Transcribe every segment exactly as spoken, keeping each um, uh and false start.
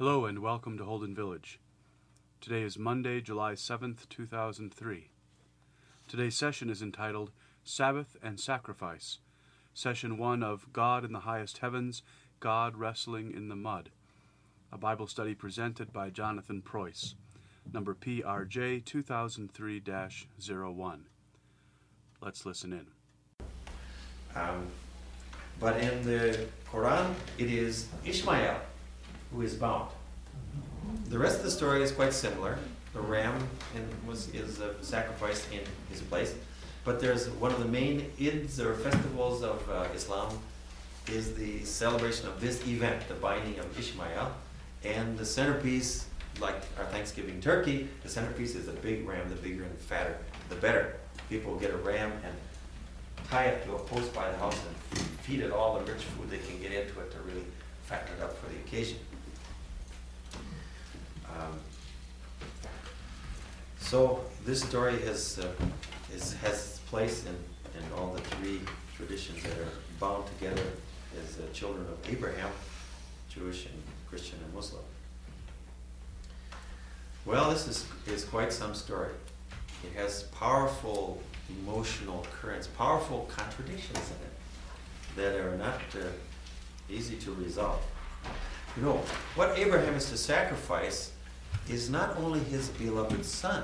Hello and welcome to Holden Village. Today is Monday, July seventh, two thousand three. Today's session is entitled Sabbath and Sacrifice, Session one of God in the Highest Heavens, God Wrestling in the Mud, a Bible study presented by Jonathan Preuss, number P R J two thousand three dash zero one. Let's listen in. Um, but in the Quran, it is Ishmael who is bound. The rest of the story is quite similar. The ram in, was is uh, sacrificed in his place. But there's one of the main Eids or festivals of uh, Islam is the celebration of this event, the binding of Ishmael. And the centerpiece, like our Thanksgiving turkey, the centerpiece is a big ram. The bigger and fatter, the better. People get a ram and tie it to a post by the house and feed it all the rich food they can get into it to really fatten it up for the occasion. Um, so this story has uh, is, has its place in, in all the three traditions that are bound together as uh, children of Abraham, Jewish and Christian and Muslim. Well, this is, is quite some story. It has powerful emotional currents, powerful contradictions in it that are not uh, easy to resolve. You know, what Abraham is to sacrifice is not only his beloved son.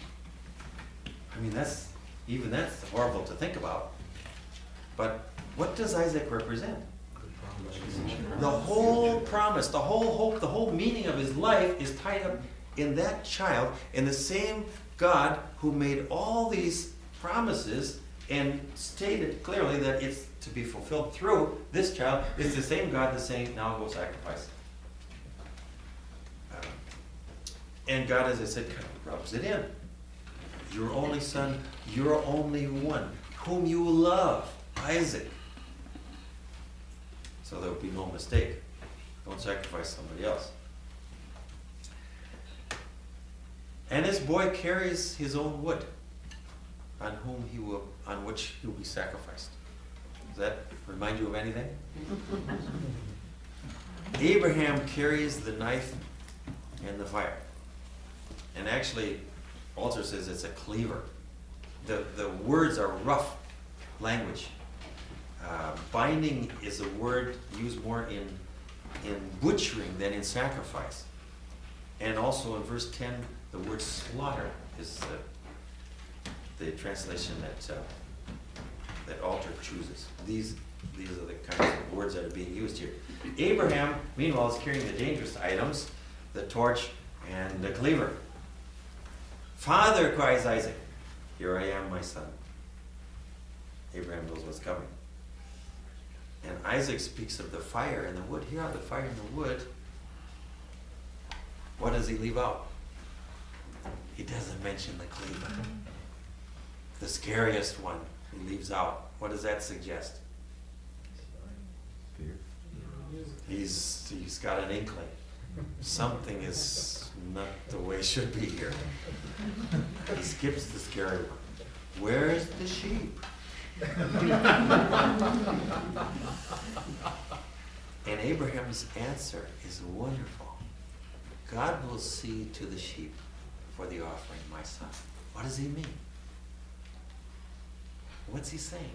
I mean, that's even that's horrible to think about. But what does Isaac represent? The whole promise, the whole hope, the whole meaning of his life is tied up in that child, in the same God who made all these promises and stated clearly that it's to be fulfilled through this child. It's the same God that's saying, now go sacrifice. Um, and God, as I said, kind of rubs it in. Your only son, your only one, whom you love, Isaac. So there will be no mistake. Don't sacrifice somebody else. And this boy carries his own wood, on whom he will, on which he will be sacrificed. Does that remind you of anything? Abraham carries the knife and the fire. And actually, Walter says it's a cleaver. The, the words are rough language. Uh, binding is a word used more in, in butchering than in sacrifice. And also in verse ten, the word slaughter is the, the translation that uh, that Alter chooses. These these are the kinds of words that are being used here. Abraham, meanwhile, is carrying the dangerous items, the torch and the cleaver. Father, cries Isaac, here I am, my son. Abraham knows what's coming. And Isaac speaks of the fire and the wood. Here are the fire and the wood. What does he leave out? He doesn't mention the cleaver. The scariest one he leaves out. What does that suggest? Fear. He's he's got an inkling. Something is not the way it should be here. He skips the scary one. Where's the sheep? And Abraham's answer is wonderful. God will see to the sheep for the offering, my son. What does he mean? What's he saying?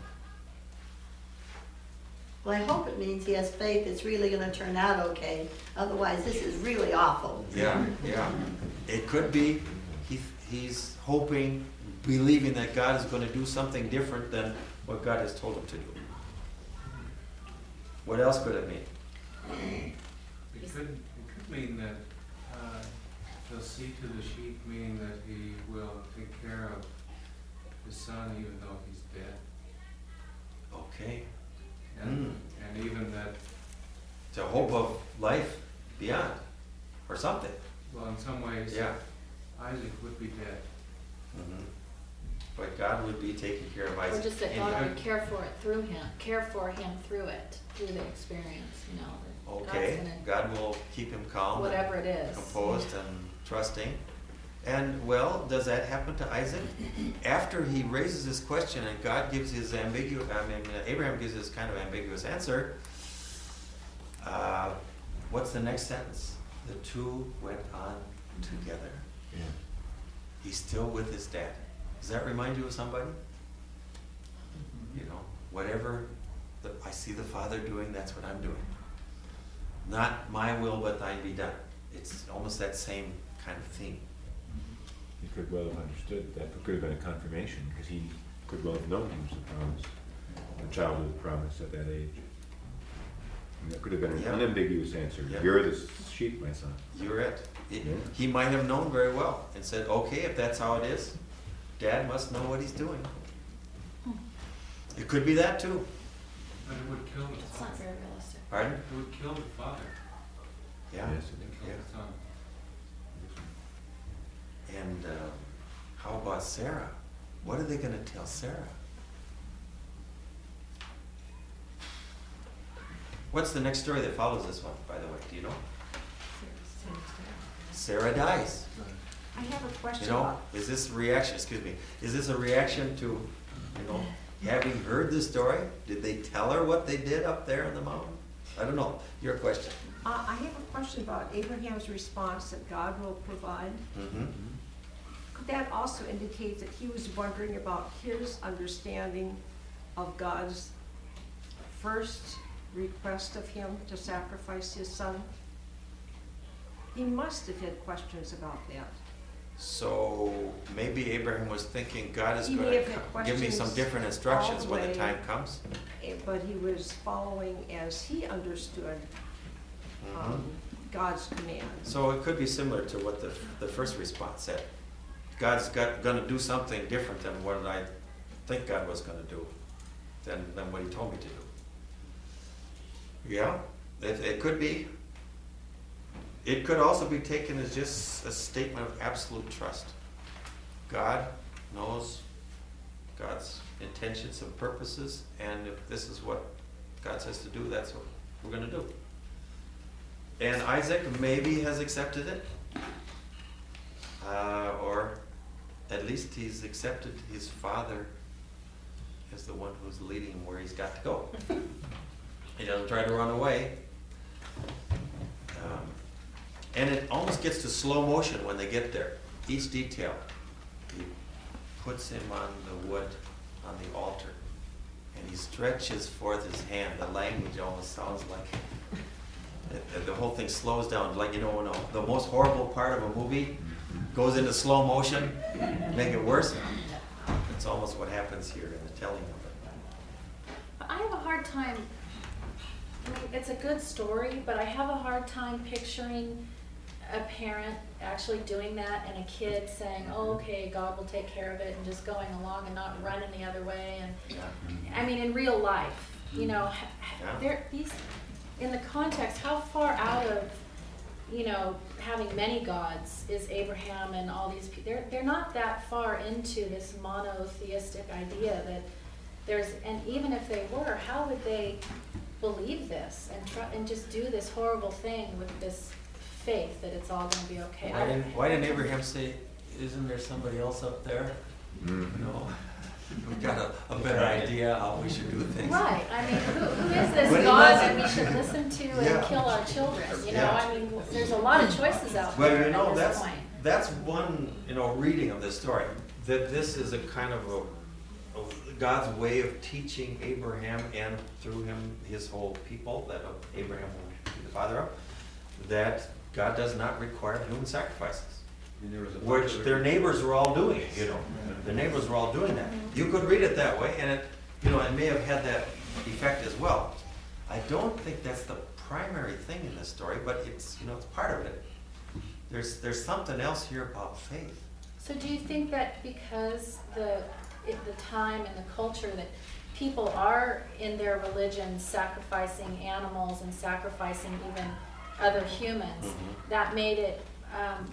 Well, I hope it means he has faith it's really going to turn out okay. Otherwise, this is really awful. Yeah, yeah. It could be he, he's hoping, believing that God is going to do something different than what God has told him to do. What else could it mean? It could, it could mean that uh, he'll see to the sheep, meaning that he will take care of his son even though he's dead. Okay. And, Mm. and even that, It's a hope of life beyond, or something. well, in some ways, Yeah. Isaac would be dead. Mm-hmm. But God would be taking care of Or Isaac. just that And- God would care for it through him, care for him through it, through the experience, you know. that Okay, God's gonna- God will keep him calm, Whatever it is. composed, and trusting. And well, does that happen to Isaac? After he raises this question and God gives his ambiguous, I mean, Abraham gives his kind of ambiguous answer, uh, what's the next sentence? the two went on together. Yeah. He's still with his dad. Does that remind you of somebody? You know, whatever the, I see the Father doing, that's what I'm doing. Not my will, but thine be done. It's almost that same kind of theme. He could well have understood that. Could have been a confirmation, because he could well have known he was the promise, the child of the promise at that age. And that could have been an Yeah. unambiguous answer. Yeah. You're the sheep, my son. You're it. It- Yeah. He might have known very well and said, okay, if that's how it is, Dad must know what he's doing. It could be that too. But it would kill the It's not father. very realistic. Pardon? It would kill the father Yeah. Yes, it and is. kill Yeah. the son. And um, how about Sarah? What are they going to tell Sarah? What's the next story that follows this one, by the way? Do you know? Sarah dies. I have a question You know, about, is this a reaction, excuse me, is this a reaction to, you know, having heard the story? Did they tell her what they did up there on the mountain? I don't know. Your question. uh, I have a question about Abraham's response that God will provide. Mm-hmm. Could that also indicate that he was wondering about his understanding of God's first request of him to sacrifice his son? He must have had questions about that. So maybe Abraham was thinking God is He going may to have had give me some questions different all instructions the when the way. time comes. Eh, But he was following as he understood Mhm. um, God's command. So it could be similar to what the, the first response said. God's got, gonna do something different than what I think God was gonna do, than, than what he told me to do. Yeah, it, it could be. It could also be taken as just a statement of absolute trust. God knows God's intentions and purposes, and if this is what God says to do, that's what we're gonna do. And Isaac maybe has accepted it, uh, or at least he's accepted his father as the one who's leading him where he's got to go. He doesn't try to run away. Um, and it almost gets to slow motion when they get there. Each detail. He puts him on the wood, on the altar, and he stretches forth his hand. The language almost sounds like it, the whole thing slows down. Like, you know, when a, the most horrible part of a movie goes into slow motion, make it worse. It's almost what happens here in the telling of it. But I have a hard time, I mean, it's a good story, but I have a hard time picturing a parent actually doing that and a kid saying, oh, okay, God will take care of it, and just going along and not running the other way. And Yeah. I mean, in real life, you know, ha- Yeah. there, these, in the context, how far out of, you know, having many gods is Abraham and all these people? They're, they're not that far into this monotheistic idea that there's, and even if they were, how would they believe this and try and just do this horrible thing with this faith that it's all going to be okay? Why didn't, why didn't Abraham say, isn't there somebody else up there? You know, we've got a, a better idea how we should do things. Right, I mean, who, who is this But he God doesn't. that we should listen to and Yeah. kill our children? You know, Yeah. I mean, there's a lot of choices out Well, there you know, at that's, this point. that's one, you know, reading of this story, that this is a kind of a, of God's way of teaching Abraham and through him, his whole people, that Abraham will be the father of, that God does not require human sacrifices. Which their neighbors were all doing it, you know. Their neighbors were all doing that. You could read it that way, and it, you know, it may have had that effect as well. I don't think that's the primary thing in this story, but it's, you know, it's part of it. There's, there's something else here about faith. So do you think that because the, it, the time and the culture that people are in their religion sacrificing animals and sacrificing even other humans, Mhm. that made it um,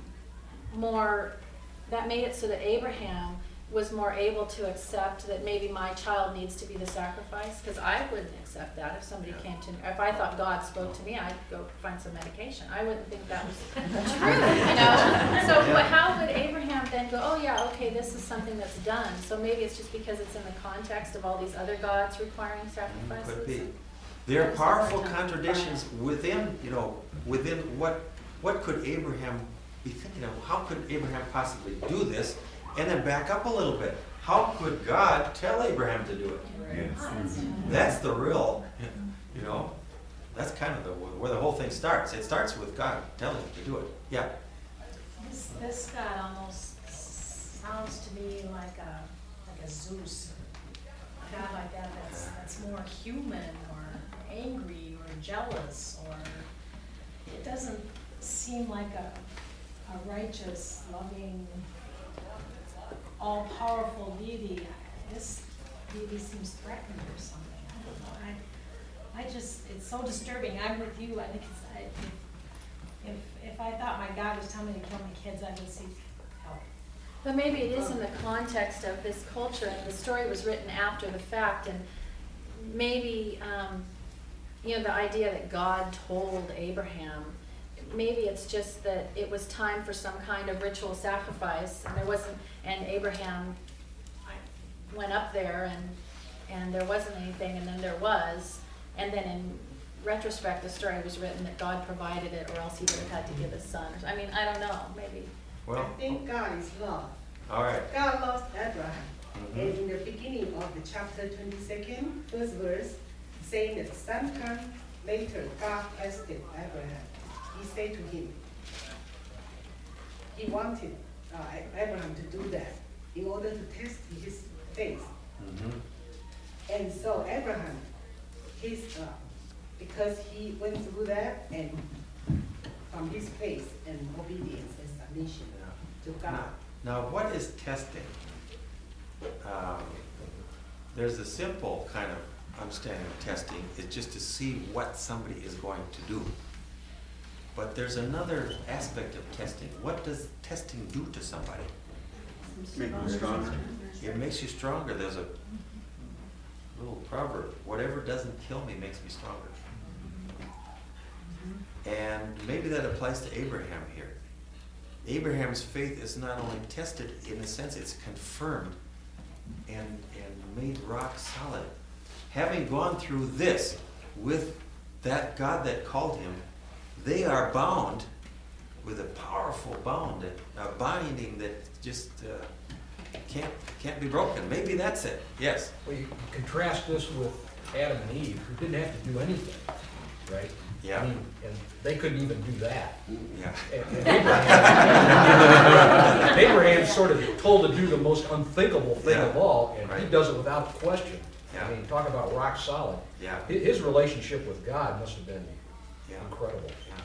more, that made it so that Abraham was more able to accept that maybe my child needs to be the sacrifice? Because I wouldn't accept that if somebody Yeah. came to me. If I thought God spoke to me, I'd go find some medication. I wouldn't think that was true, you know? So Yeah. but how would Abraham then go, oh yeah, okay, this is something that's done. So maybe it's just because it's in the context of all these other gods requiring sacrifices? Could be. and- There are That's powerful the hard time to contradictions find. within, you know, within what what could Abraham be thinking of? How could Abraham possibly do this? And then back up a little bit. How could God tell Abraham to do it? Yes. That's the real, you know, that's kind of the, where the whole thing starts. It starts with God telling him to do it. Yeah. This, this God almost sounds to me like a, like a Zeus, a God like that that's, that's more human or angry or jealous, or it doesn't seem like a, a righteous, loving, all-powerful deity. This deity seems threatened or something. I don't know. I, I just, it's so disturbing. I'm with you. I think it's, I, if, if, if I thought my God was telling me to kill my kids, I would seek help. But maybe it is in the context of this culture, and the story was written after the fact, and maybe, um, you know, the idea that God told Abraham, maybe it's just that it was time for some kind of ritual sacrifice, and there wasn't, and Abraham went up there, and and there wasn't anything, and then there was, and then in retrospect, the story was written that God provided it, or else he would have had to give his son. I mean, I don't know, maybe. Well, I think God is love. all right. God loves Abraham. Mhm. And in the beginning of the chapter twenty-second, first verse, saying that sometime later, God tested Abraham. He said to him, he wanted uh, Abraham to do that in order to test his faith. Mhm. And so Abraham, his, uh, because he went through that and from his faith and obedience and submission to God. Now, what is testing? Um, there's a simple kind of understanding of testing. It's just to see what somebody is going to do. But there's another aspect of testing. What does testing do to somebody? Make them stronger. It makes you stronger. There's a little proverb, whatever doesn't kill me makes me stronger. And maybe that applies to Abraham here. Abraham's faith is not only tested, in a sense it's confirmed and, and made rock solid. Having gone through this with that God that called him, they are bound with a powerful bound, a binding that just uh, can't can't be broken. Maybe that's it. Yes. Well, you contrast this with Adam and Eve, who didn't have to do anything, right? Yeah. I mean, and they couldn't even do that. Yeah. And, and Abraham, Abraham's sort of told to do the most unthinkable thing Yeah. of all, and he Right. does it without question. Yeah. I mean, talk about rock solid. Yeah. Hi- His relationship with God must have been Yeah. incredible. Yeah.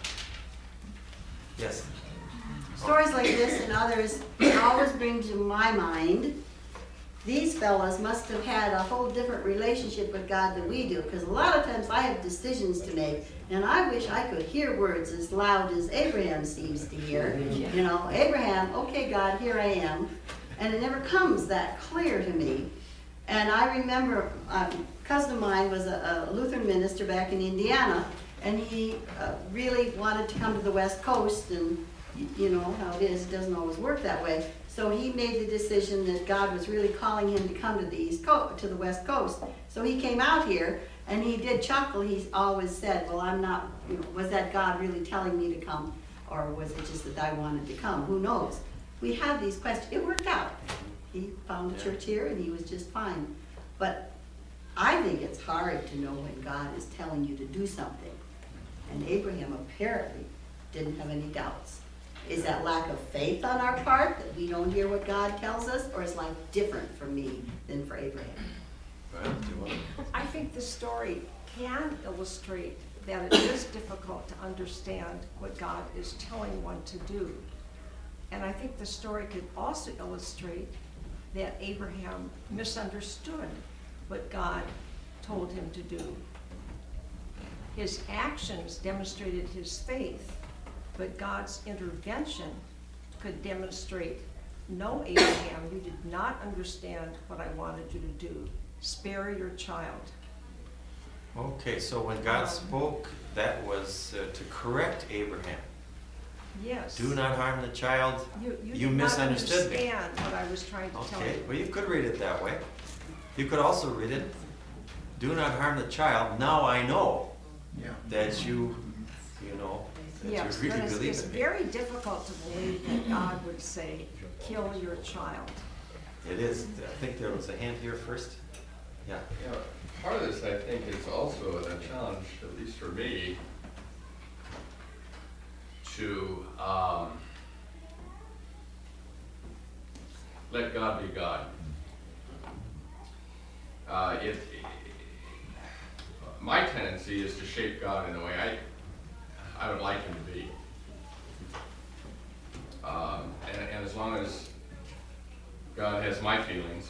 Yes. Stories like this and others always bring to my mind, these fellas must have had a whole different relationship with God than we do, because a lot of times I have decisions to make, and I wish I could hear words as loud as Abraham seems to hear. You know, Abraham, okay, God, here I am, and it never comes that clear to me. And I remember um, a cousin of mine was a, a Lutheran minister back in Indiana, and he uh, really wanted to come to the West Coast, and y- you know how it is, it doesn't always work that way. So he made the decision that God was really calling him to come to the East Coast, to the West Coast. So he came out here, and he did chuckle. He always said, well, I'm not, you know, was that God really telling me to come, or was it just that I wanted to come? Who knows? We have these questions. It worked out. He found a church here, and he was just fine. But I think it's hard to know when God is telling you to do something. And Abraham apparently didn't have any doubts. Is that lack of faith on our part, that we don't hear what God tells us, or is life different for me than for Abraham? Well, do you want to- I think the story can illustrate that it is difficult to understand what God is telling one to do. And I think the story could also illustrate that Abraham misunderstood what God told him to do. His actions demonstrated his faith, but God's intervention could demonstrate, no, Abraham, you did not understand what I wanted you to do. Spare your child. Okay, so when God spoke, that was uh, to correct Abraham. Yes. Do not harm the child. You, you, You did not misunderstood me. understand what I was trying to tell Okay, you. well, you could read it that way. You could also read it, do not harm the child. Now I know Yeah. that you, you know, that Yes, you but really it's, believe it's in me. very difficult to believe that God would say, kill your child. It is. I think there was a hand here first. Yeah. You know, part of this, I think, is also a challenge, at least for me, to um, let God be God. Uh, it, it, my tendency is to shape God in the way I, I would like him to be. Um, and, and as long as God has my feelings,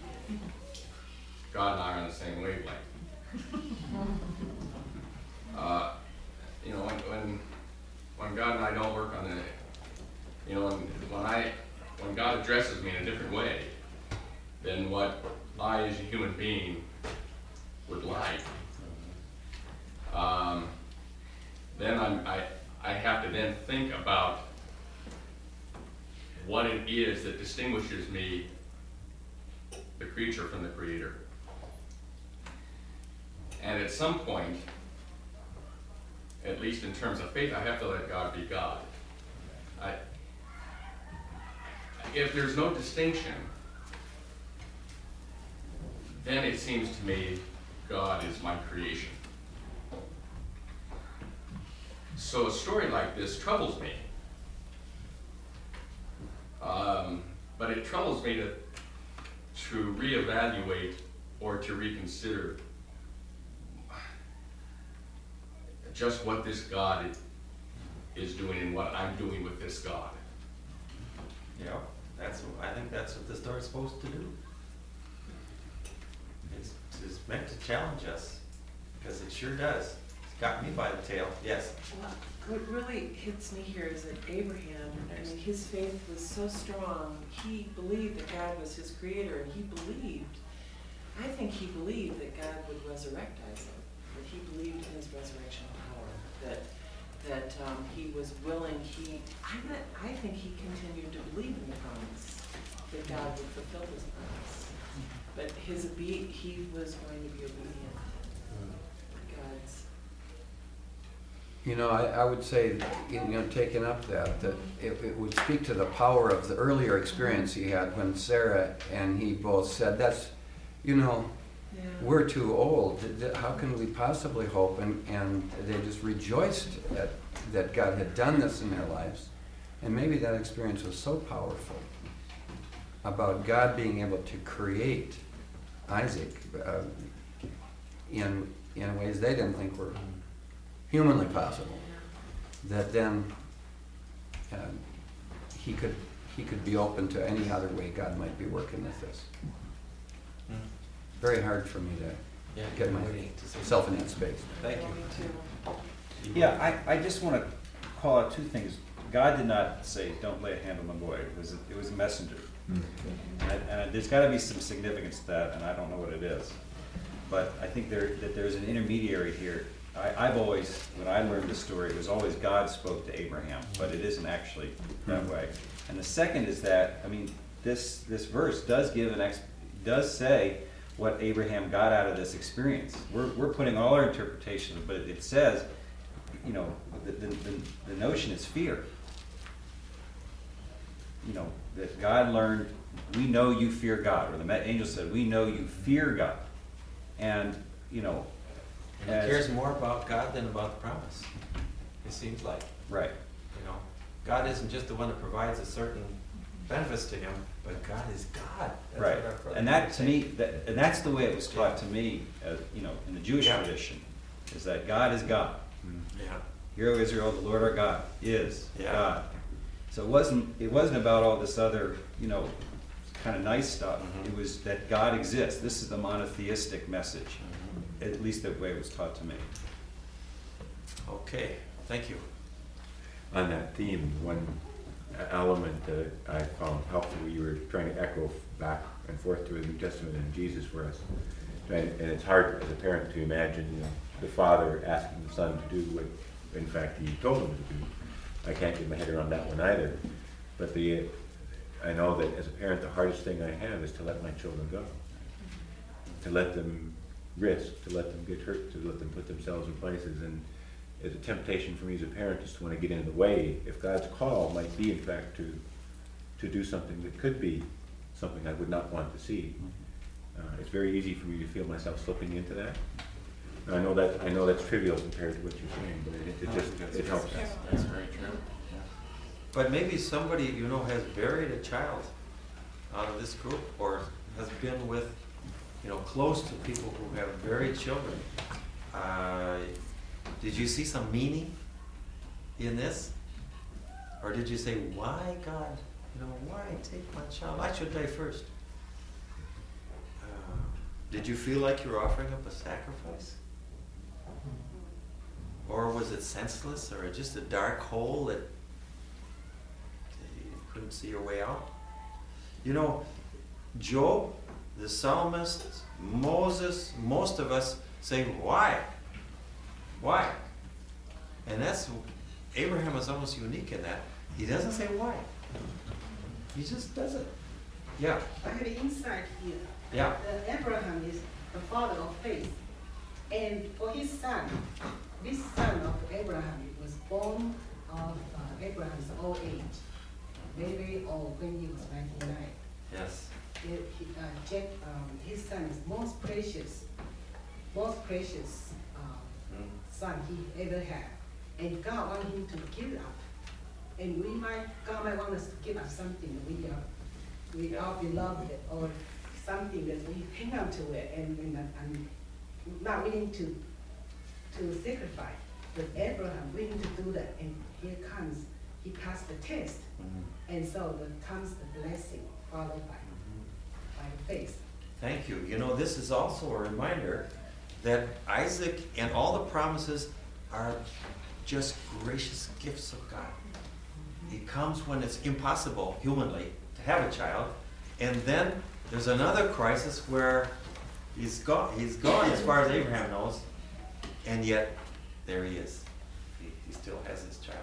God and I are on the same wavelength. Uh, you know, when, when when God and I don't work on the, you know, when, when I when God addresses me in a different way than what I as a human being would like, um, then I'm, I I have to then think about what it is that distinguishes me, the creature, from the Creator. And at some point, at least in terms of faith, I have to let God be God. I, if there's no distinction, then it seems to me God is my creation. So a story like this troubles me. Um, but it troubles me to, to reevaluate or to reconsider just what this God is doing and what I'm doing with this God. Yeah, that's. I think that's what the story's supposed to do. It's, it's meant to challenge us, because it sure does. It's got me by the tail. Yes. Well, what really hits me here is that Abraham, I mean, his faith was so strong. He believed that God was his creator, and he believed, I think he believed that God would resurrect Isaac, that he believed in his resurrection power, that that um, he was willing, he, I, I think he continued to believe in the promise, that God would fulfill his promise. But his obe- he was going to be obedient to God's. You know, I, I would say, you know, taking up that, that it, it would speak to the power of the earlier experience he had when Sarah and he both said, that's, you know, yeah. We're too old. How can we possibly hope? And, and they just rejoiced at, that God had done this in their lives. And maybe that experience was so powerful about God being able to create Isaac uh, in, in ways they didn't think were humanly possible, that then uh, he could he could be open to any other way God might be working with this. Mm. Very hard for me to yeah, get myself in that space. Thank you. Yeah, I, I just want to call out two things. God did not say, don't lay a hand on the boy. It was a, it was a messenger. Mm. And, and there's got to be some significance to that, and I don't know what it is. But I think there that there's an intermediary here. I, I've always, when I learned this story, it was always God spoke to Abraham, but it isn't actually that way. And the second is that, I mean, this this verse does give an ex, does say what Abraham got out of this experience. We're we're putting all our interpretations, but it says, you know, the the, the, the notion is fear. You know, that God learned, we know you fear God, or the angel said, we know you fear God, and you know. And he cares more about God than about the promise. It seems like. Right. You know, God isn't just the one that provides a certain benefits to him, but God is God. That's right. And that to me, that, and that's the way it was taught to me, uh, you know, in the Jewish yeah. tradition, is that God is God. Mm-hmm. Yeah. Hear, O Israel, the Lord our God is yeah. God. So it wasn't it wasn't about all this other, you know, kind of nice stuff. Mm-hmm. It was that God exists. This is the monotheistic message. Mm-hmm. At least the way it was taught to me. Okay, thank you. On that theme, one element that I found helpful, you were trying to echo back and forth to the New Testament and Jesus for us. And, and it's hard as a parent to imagine, you know, the father asking the son to do what, in fact, he told him to do. I can't get my head around that one either. But the, I know that as a parent, the hardest thing I have is to let my children go. To let them risk, to let them get hurt, to let them put themselves in places. And is a temptation for me as a parent is to want to get in the way if God's call might be in fact to to do something that could be something I would not want to see. Uh, it's very easy for me to feel myself slipping into that. And I know that I know that's trivial compared to what you're saying, but it, it just it helps. That's, that's very true. Yeah. But maybe somebody you know has buried a child out of this group, or has been with, you know, close to people who have buried children. Uh, did you see some meaning in this, or did you say, "Why, God? You know, why take my child? I should die first." Uh, did you feel like you were offering up a sacrifice? Or was it senseless, or just a dark hole that you couldn't see your way out? You know, Job, the psalmist, Moses, most of us say, why? Why? And that's, Abraham is almost unique in that. He doesn't say why. He just does it. Yeah. I have an insight here. Yeah. Uh, Abraham is the father of faith. And for his son, this son of Abraham was born of uh, Abraham's old age, very, very old when he was ninety-nine. Yes. It, he, uh, Jack, um, his son is most precious, most precious uh, Mm. son he ever had. And God wanted him to give it up. And we might, God might want us to give up something that we are, we are beloved, or something that we hang on to it and we're not, and not willing to to sacrifice. But Abraham willing to do that, and here comes, he passed the test. Mm-hmm. And so there comes the blessing followed by, by faith. Thank you. You know, this is also a reminder that Isaac and all the promises are just gracious gifts of God. It comes when it's impossible humanly to have a child, and then there's another crisis where he's gone. He's gone as far as Abraham knows, and yet there he is. He, he still has his child.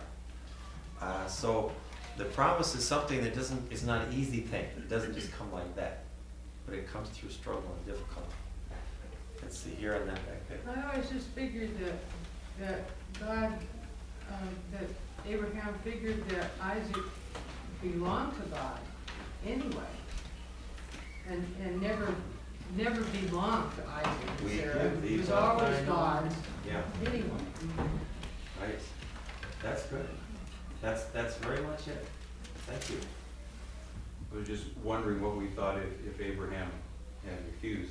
Uh, so the promise is something that doesn't. It's not an easy thing. It doesn't just come like that, but it comes through struggle and difficulty. Let's see here on that back there. I always just figured that that God, um, that Abraham figured that Isaac belonged to God anyway, and and never never belonged to Isaac. We Sarah. give He these was up always thine God's Yeah. anyway. Right. That's good. That's that's very much it. Thank you. I was just wondering what we thought if, if Abraham had refused.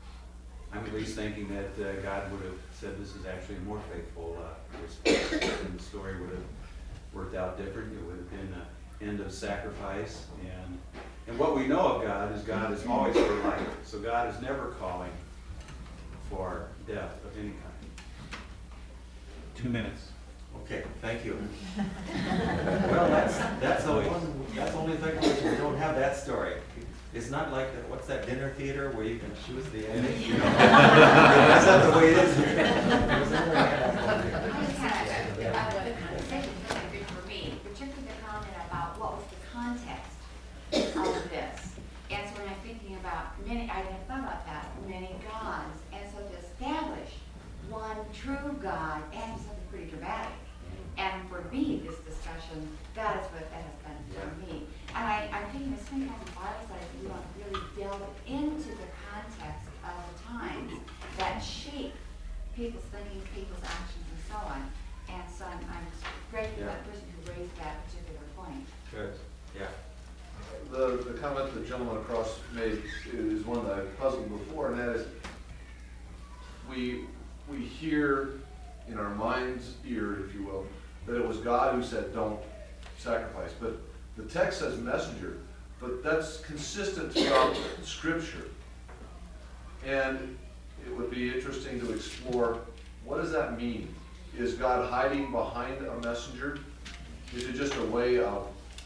I'm at least thinking that uh, God would have said this is actually a more faithful uh, response, and the story would have worked out different. It would have been an end of sacrifice. And and what we know of God is God is always for life. So God is never calling for death of any kind. Two minutes. Okay, thank you. Well, that's that's the one. That's the only thing we don't have that story. It's not like that. What's that dinner theater where you can choose the ending? You know? That's not the way it is. I just had a, the conversation was really good for me, particularly the comment about what was the context of this. And so when I'm thinking about many, I didn't thought about that, many gods. And so to establish one true God and something pretty dramatic. And for me, this discussion, that is what that has been for me. And I, I'm thinking there's many kinds of Bible studies we don't really delve into the context of the times that shape people's thinking, people's actions, and so on. And so I'm, I'm grateful for that person who raised that particular point. Good. Yeah. The, the comment the gentleman across made is one that I've puzzled before, and that is we we hear in our mind's ear, if you will, that it was God who said don't sacrifice. But the text says messenger, but that's consistent throughout Scripture. And it would be interesting to explore, what does that mean? Is God hiding behind a messenger? Is it just a way of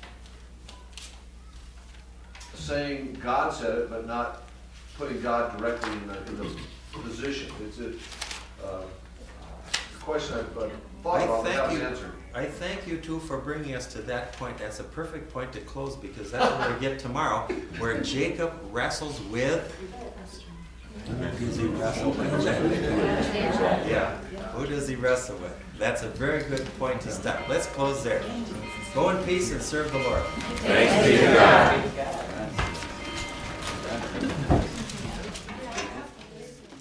saying God said it, but not putting God directly in the, in the position? It's a uh, question I've uh, thought I about but thank haven't you. answered. I thank you too for bringing us to that point. That's a perfect point to close, because that's where we get tomorrow, where Jacob wrestles with. Who does he wrestle with? Yeah. Who does he wrestle with? That's a very good point to stop. Let's close there. Go in peace and serve the Lord. Thanks be to God.